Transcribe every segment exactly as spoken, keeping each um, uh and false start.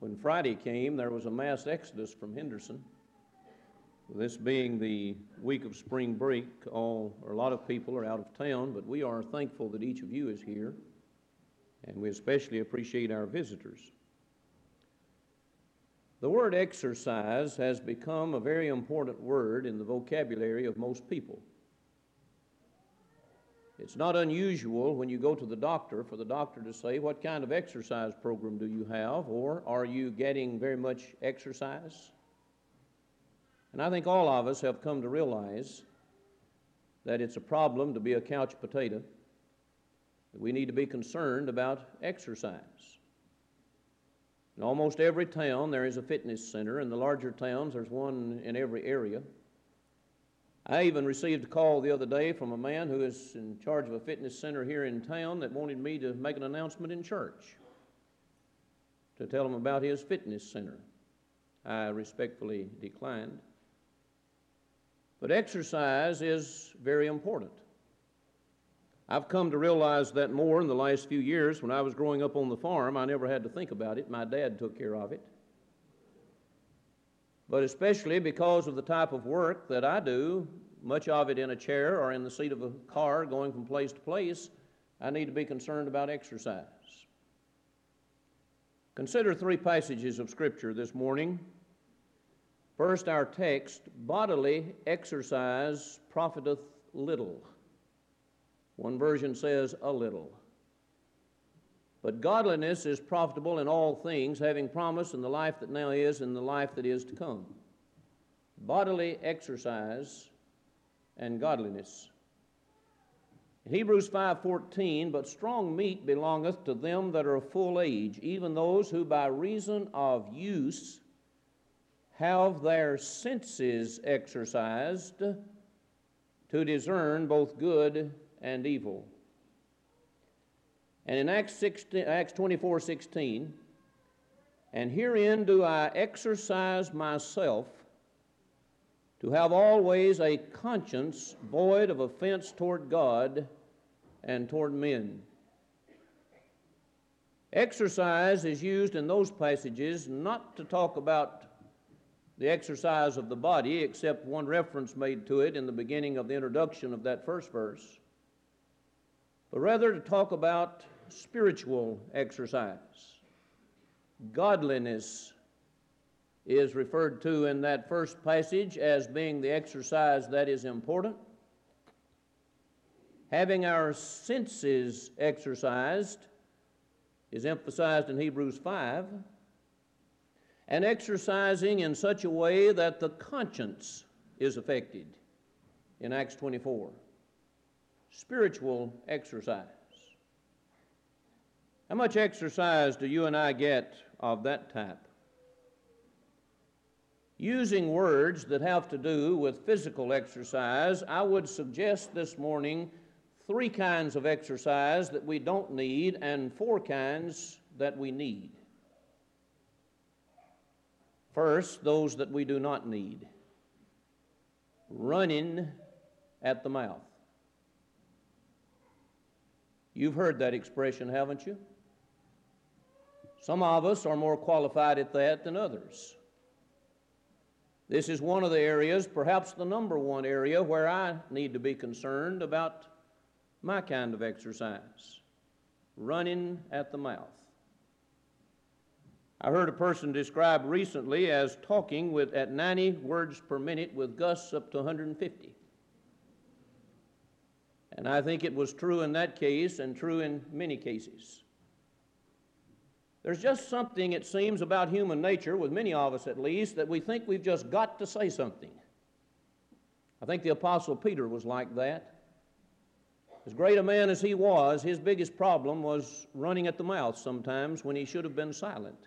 When Friday came, there was a mass exodus from Henderson. This being the week of spring break, all or a lot of people are out of town, but we are thankful that each of you is here, and we especially appreciate our visitors. The word exercise has become a very important word in the vocabulary of most people. It's not unusual when you go to the doctor for the doctor to say, "What kind of exercise program do you have?" or "Are you getting very much exercise?" And I think all of us have come to realize that it's a problem to be a couch potato, that we need to be concerned about exercise. In almost every town there is a fitness center. In the larger towns there's one in every area. I even received a call the other day from a man who is in charge of a fitness center here in town that wanted me to make an announcement in church to tell him about his fitness center. I respectfully declined. But exercise is very important. I've come to realize that more in the last few years. When I was growing up on the farm, I never had to think about it. My dad took care of it. But especially because of the type of work that I do, much of it in a chair or in the seat of a car going from place to place, I need to be concerned about exercise. Consider three passages of Scripture this morning. First, our text, "Bodily exercise profiteth little." One version says, "a little." But godliness is profitable in all things, having promise in the life that now is and the life that is to come. Bodily exercise and godliness. In Hebrews five fourteen, "But strong meat belongeth to them that are of full age, even those who by reason of use have their senses exercised to discern both good and evil." And in Acts, sixteen, Acts twenty-four sixteen, "And herein do I exercise myself to have always a conscience void of offense toward God and toward men." Exercise is used in those passages not to talk about the exercise of the body, except one reference made to it in the beginning of the introduction of that first verse, but rather to talk about spiritual exercise. Godliness is referred to in that first passage as being the exercise that is important. Having our senses exercised is emphasized in Hebrews five, and exercising in such a way that the conscience is affected in Acts twenty-four. Spiritual exercise. How much exercise do you and I get of that type? Using words that have to do with physical exercise, I would suggest this morning three kinds of exercise that we don't need and four kinds that we need. First, those that we do not need. Running at the mouth. You've heard that expression, haven't you? Some of us are more qualified at that than others. This is one of the areas, perhaps the number one area, where I need to be concerned about my kind of exercise. Running at the mouth. I heard a person described recently as talking with at ninety words per minute with gusts up to one hundred fifty. And I think it was true in that case and true in many cases. There's just something, it seems, about human nature, with many of us at least, that we think we've just got to say something. I think the Apostle Peter was like that. As great a man as he was, his biggest problem was running at the mouth sometimes when he should have been silent.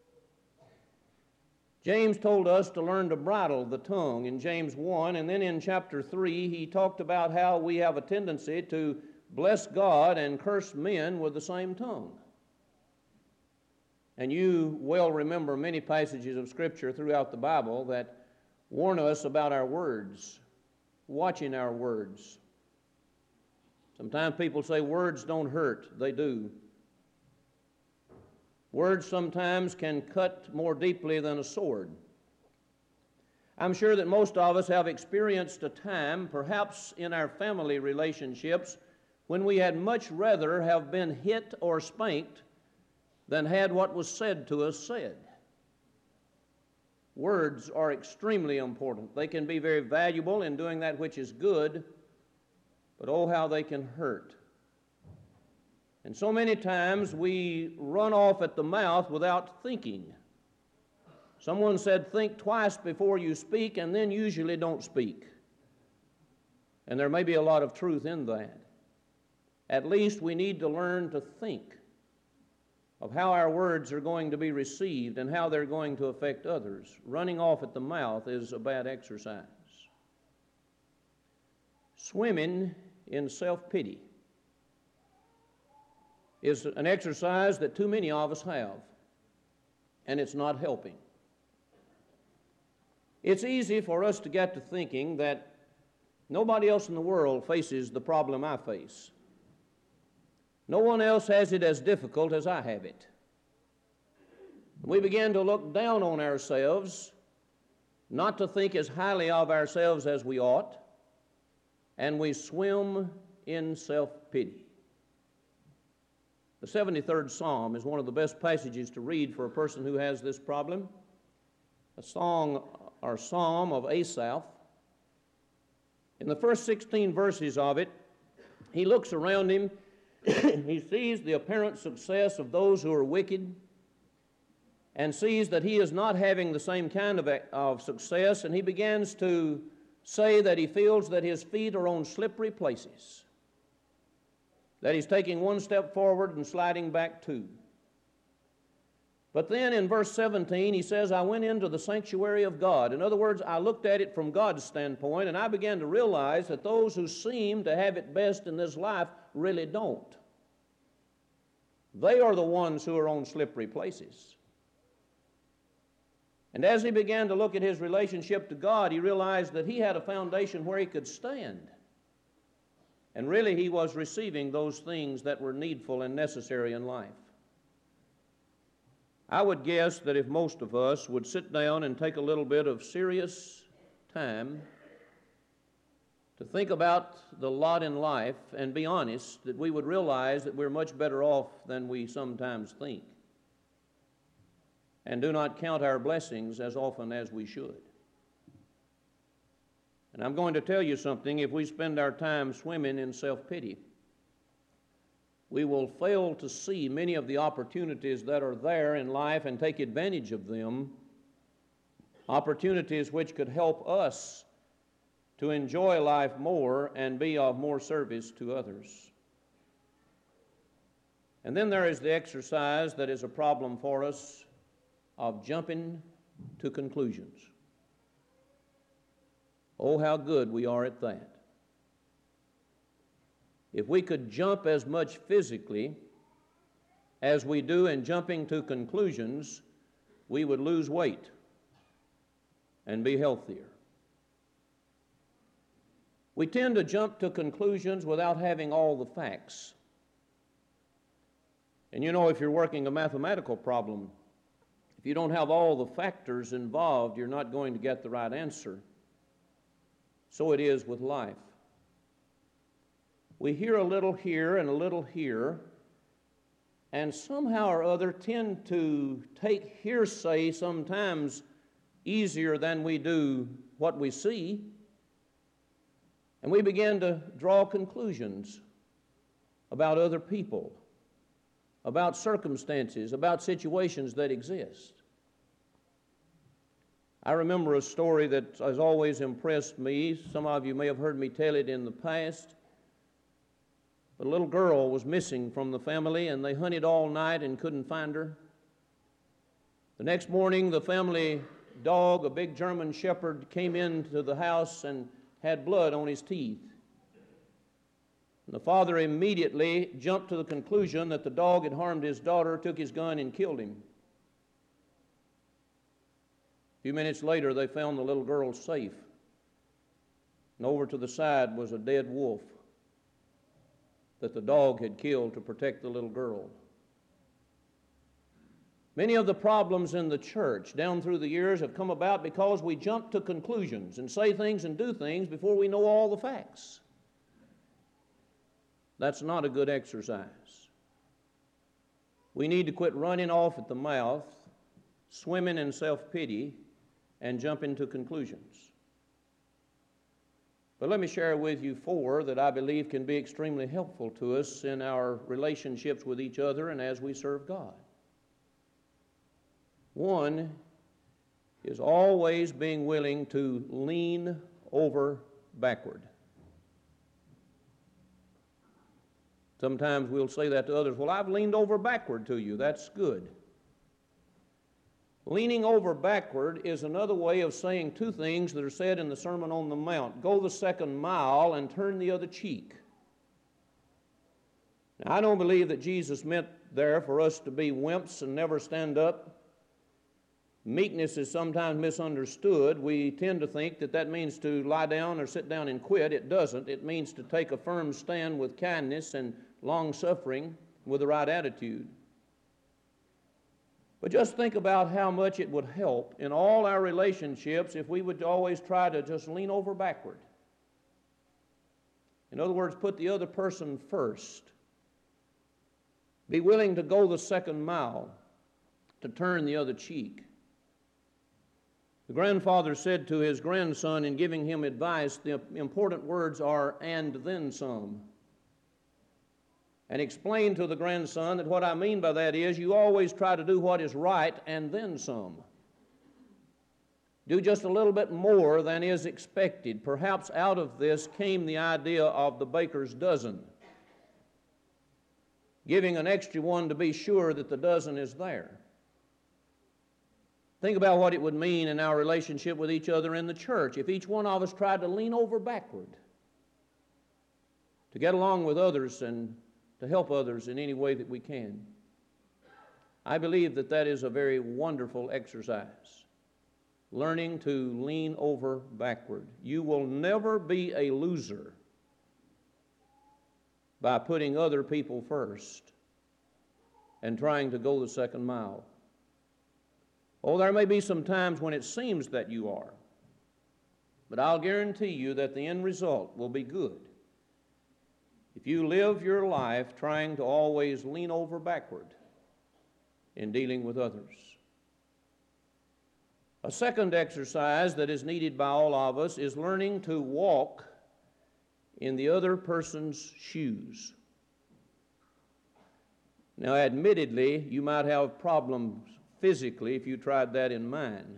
James told us to learn to bridle the tongue in James one, and then in chapter three he talked about how we have a tendency to bless God and curse men with the same tongue. And you well remember many passages of Scripture throughout the Bible that warn us about our words, watching our words. Sometimes people say words don't hurt. They do. Words sometimes can cut more deeply than a sword. I'm sure that most of us have experienced a time, perhaps in our family relationships, when we had much rather have been hit or spanked than had what was said to us said. Words are extremely important. They can be very valuable in doing that which is good, but oh, how they can hurt. And so many times we run off at the mouth without thinking. Someone said, think twice before you speak, and then usually don't speak. And there may be a lot of truth in that. At least we need to learn to think of how our words are going to be received and how they're going to affect others. Running off at the mouth is a bad exercise. Swimming in self-pity is an exercise that too many of us have, and it's not helping. It's easy for us to get to thinking that nobody else in the world faces the problem I face. No one else has it as difficult as I have it. We begin to look down on ourselves, not to think as highly of ourselves as we ought, and we swim in self-pity. The seventy-third Psalm is one of the best passages to read for a person who has this problem. A song or psalm of Asaph. In the first sixteen verses of it, he looks around him. He sees the apparent success of those who are wicked and sees that he is not having the same kind of, of success, and he begins to say that he feels that his feet are on slippery places, that he's taking one step forward and sliding back two. But then in verse seventeen, he says, I went into the sanctuary of God. In other words, I looked at it from God's standpoint, and I began to realize that those who seem to have it best in this life really don't. They are the ones who are on slippery places. And as he began to look at his relationship to God, he realized that he had a foundation where he could stand. And really he was receiving those things that were needful and necessary in life. I would guess that if most of us would sit down and take a little bit of serious time to think about the lot in life and be honest, that we would realize that we're much better off than we sometimes think, and do not count our blessings as often as we should. And I'm going to tell you something, if we spend our time swimming in self-pity, we will fail to see many of the opportunities that are there in life and take advantage of them, opportunities which could help us to enjoy life more and be of more service to others. And then there is the exercise that is a problem for us of jumping to conclusions. Oh, how good we are at that. If we could jump as much physically as we do in jumping to conclusions, we would lose weight and be healthier. We tend to jump to conclusions without having all the facts. And you know, if you're working a mathematical problem, if you don't have all the factors involved, you're not going to get the right answer. So it is with life. We hear a little here and a little here, and somehow or other tend to take hearsay sometimes easier than we do what we see, and we begin to draw conclusions about other people, about circumstances, about situations that exist. I remember a story that has always impressed me. Some of you may have heard me tell it in the past. But a little girl was missing from the family, and they hunted all night and couldn't find her. The next morning, the family dog, a big German shepherd, came into the house and had blood on his teeth. And the father immediately jumped to the conclusion that the dog had harmed his daughter, took his gun, and killed him. A few minutes later, they found the little girl safe. And over to the side was a dead wolf that the dog had killed to protect the little girl. Many of the problems in the church down through the years have come about because we jump to conclusions and say things and do things before we know all the facts. That's not a good exercise. We need to quit running off at the mouth, swimming in self-pity, and jumping to conclusions. But let me share with you four that I believe can be extremely helpful to us in our relationships with each other and as we serve God. One is always being willing to lean over backward. Sometimes we'll say that to others, well, I've leaned over backward to you. That's good. Leaning over backward is another way of saying two things that are said in the Sermon on the Mount. Go the second mile and turn the other cheek. Now, I don't believe that Jesus meant there for us to be wimps and never stand up. Meekness is sometimes misunderstood. We tend to think that that means to lie down or sit down and quit. It doesn't. It means to take a firm stand with kindness and long-suffering with the right attitude. But just think about how much it would help in all our relationships if we would always try to just lean over backward. In other words, put the other person first. Be willing to go the second mile, to turn the other cheek. The grandfather said to his grandson in giving him advice, the important words are, and then some. And explained to the grandson that what I mean by that is you always try to do what is right and then some. Do just a little bit more than is expected. Perhaps out of this came the idea of the baker's dozen. Giving an extra one to be sure that the dozen is there. Think about what it would mean in our relationship with each other in the church if each one of us tried to lean over backward to get along with others and to help others in any way that we can. I believe that that is a very wonderful exercise, learning to lean over backward. You will never be a loser by putting other people first and trying to go the second mile. Oh, there may be some times when it seems that you are, but I'll guarantee you that the end result will be good if you live your life trying to always lean over backward in dealing with others. A second exercise that is needed by all of us is learning to walk in the other person's shoes. Now, admittedly, you might have problems physically if you tried that in mine.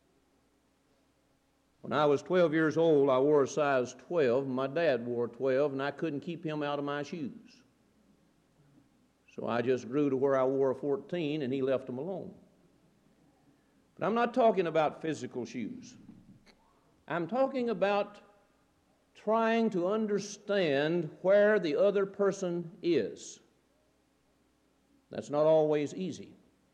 When I was twelve years old, I wore a size twelve. My dad wore twelve, and I couldn't keep him out of my shoes. So I just grew to where I wore a fourteen, and he left them alone. But I'm not talking about physical shoes. I'm talking about trying to understand where the other person is. That's not always easy.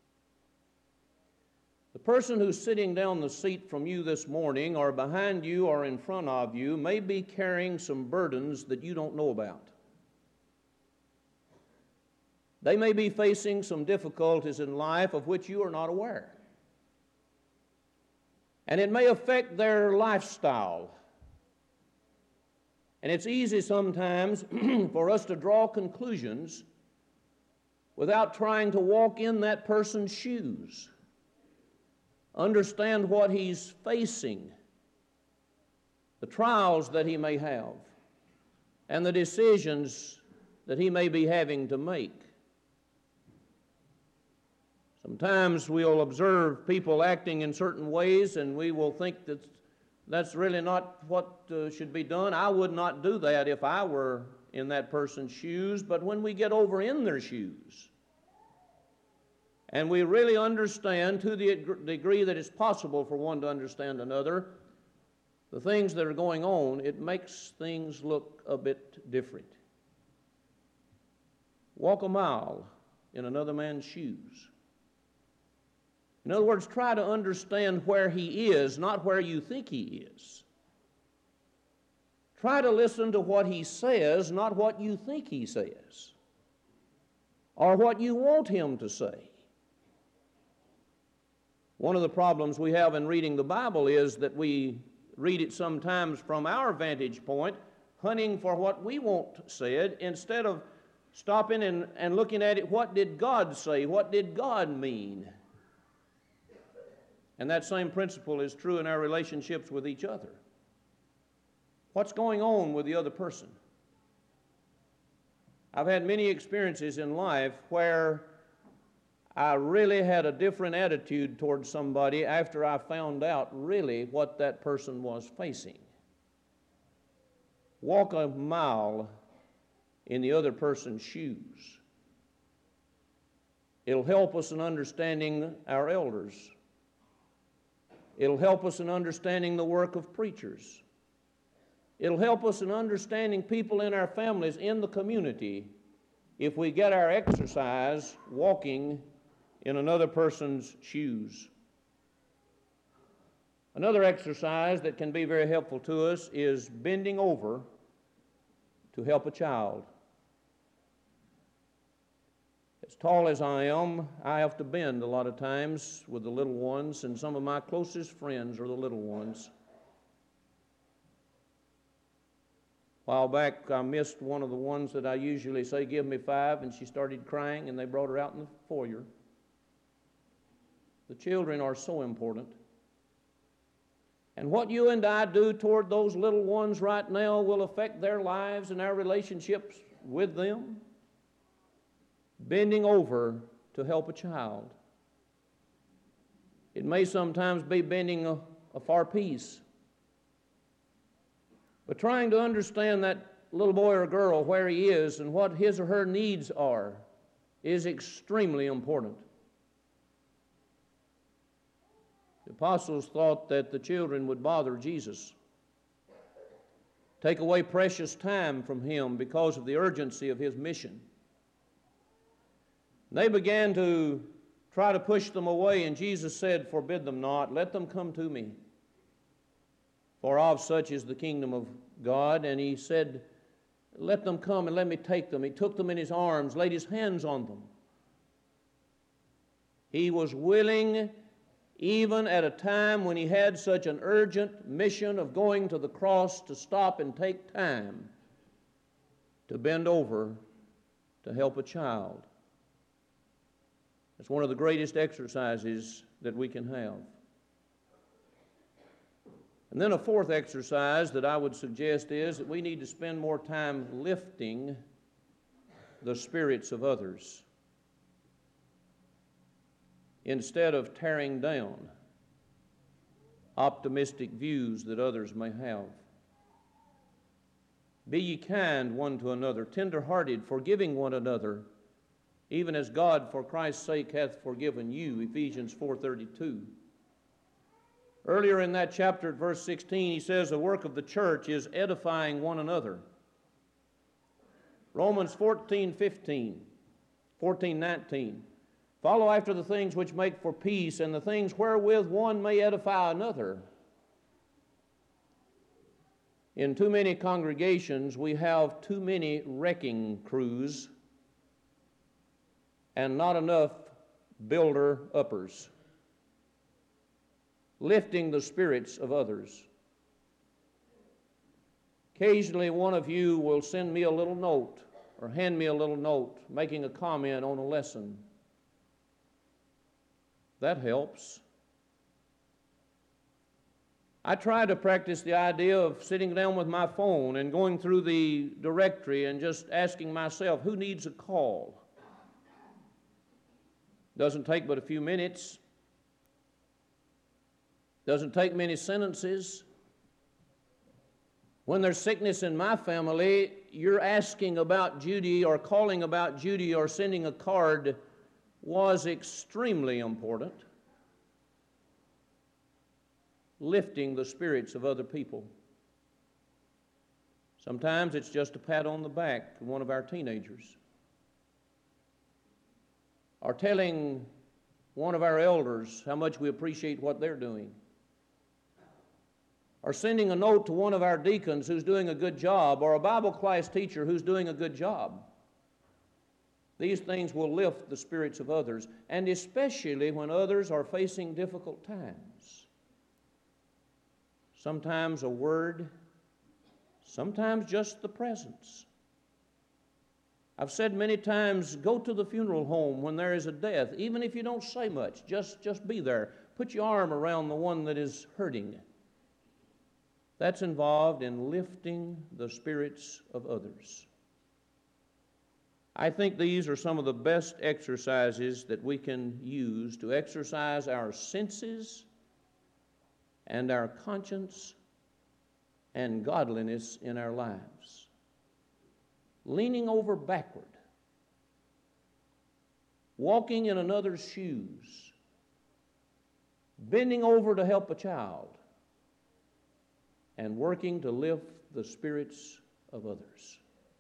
The person who's sitting down the seat from you this morning or behind you or in front of you may be carrying some burdens that you don't know about. They may be facing some difficulties in life of which you are not aware. And it may affect their lifestyle. And it's easy sometimes for us to draw conclusions without trying to walk in that person's shoes. Understand what he's facing, the trials that he may have, and the decisions that he may be having to make. Sometimes we'll observe people acting in certain ways, and we will think that that's really not what uh, should be done. I would not do that if I were in that person's shoes, but when we get over in their shoes, and we really understand to the degree that it's possible for one to understand another, the things that are going on, it makes things look a bit different. Walk a mile in another man's shoes. In other words, try to understand where he is, not where you think he is. Try to listen to what he says, not what you think he says, or what you want him to say. One of the problems we have in reading the Bible is that we read it sometimes from our vantage point, hunting for what we want said, instead of stopping and, and looking at it, what did God say? What did God mean? And that same principle is true in our relationships with each other. What's going on with the other person? I've had many experiences in life where I really had a different attitude towards somebody after I found out really what that person was facing. Walk a mile in the other person's shoes. It'll help us in understanding our elders. It'll help us in understanding the work of preachers. It'll help us in understanding people in our families, in the community, if we get our exercise walking in another person's shoes. Another exercise that can be very helpful to us is bending over to help a child. As tall as I am, I have to bend a lot of times with the little ones, and some of my closest friends are the little ones. A while back, I missed one of the ones that I usually say, give me five, and she started crying, and they brought her out in the foyer. The children are so important. And what you and I do toward those little ones right now will affect their lives and our relationships with them. Bending over to help a child. It may sometimes be bending a, a far piece. But trying to understand that little boy or girl, where he is and what his or her needs are, is extremely important. The apostles thought that the children would bother Jesus, take away precious time from him because of the urgency of his mission. They began to try to push them away, and Jesus said, forbid them not, let them come to me. For of such is the kingdom of God. And he said, let them come and let me take them. He took them in his arms, laid his hands on them. He was willing, even at a time when he had such an urgent mission of going to the cross, to stop and take time to bend over to help a child. It's one of the greatest exercises that we can have. And then a fourth exercise that I would suggest is that we need to spend more time lifting the spirits of others instead of tearing down optimistic views that others may have. Be ye kind one to another, tender-hearted, forgiving one another, even as God for Christ's sake hath forgiven you, Ephesians four thirty-two. Earlier in that chapter at verse sixteen, he says the work of the church is edifying one another. Romans fourteen fifteen, fourteen nineteen. Follow after the things which make for peace, and the things wherewith one may edify another. In too many congregations, we have too many wrecking crews and not enough builder-uppers, lifting the spirits of others. Occasionally, one of you will send me a little note or hand me a little note making a comment on a lesson. That helps. I try to practice the idea of sitting down with my phone and going through the directory and just asking myself, who needs a call? Doesn't take but a few minutes. Doesn't take many sentences. When there's sickness in my family, you're asking about Judy or calling about Judy or sending a card was extremely important. Lifting the spirits of other people. Sometimes it's just a pat on the back from one of our teenagers. Or telling one of our elders how much we appreciate what they're doing. Or sending a note to one of our deacons who's doing a good job, or a Bible class teacher who's doing a good job. These things will lift the spirits of others, and especially when others are facing difficult times. Sometimes a word, sometimes just the presence. I've said many times, go to the funeral home when there is a death, even if you don't say much, just, just be there. Put your arm around the one that is hurting. That's involved in lifting the spirits of others. I think these are some of the best exercises that we can use to exercise our senses and our conscience and godliness in our lives. Leaning over backward, walking in another's shoes, bending over to help a child, and working to lift the spirits of others.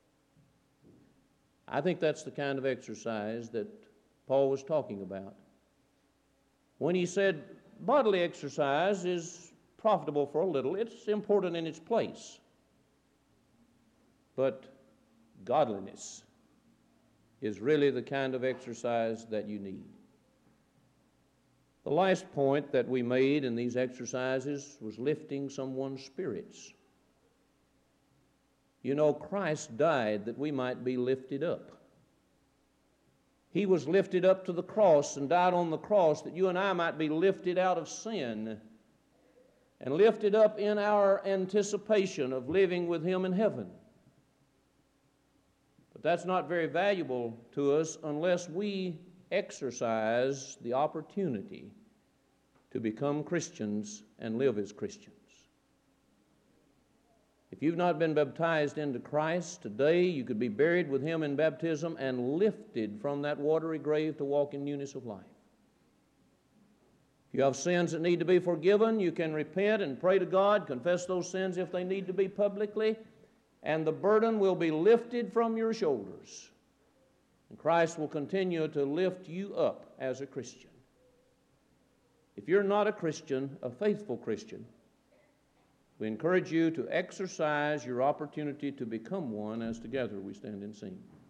I think that's the kind of exercise that Paul was talking about when he said bodily exercise is profitable for a little. It's important in its place. But godliness is really the kind of exercise that you need. The last point that we made in these exercises was lifting someone's spirits. You know, Christ died that we might be lifted up. He was lifted up to the cross and died on the cross that you and I might be lifted out of sin and lifted up in our anticipation of living with Him in heaven. But that's not very valuable to us unless we exercise the opportunity to become Christians and live as Christians. If you've not been baptized into Christ today, you could be buried with Him in baptism and lifted from that watery grave to walk in newness of life. If you have sins that need to be forgiven, you can repent and pray to God, confess those sins if they need to be publicly, and the burden will be lifted from your shoulders. And Christ will continue to lift you up as a Christian. If you're not a Christian, a faithful Christian, we encourage you to exercise your opportunity to become one as together we stand and sing.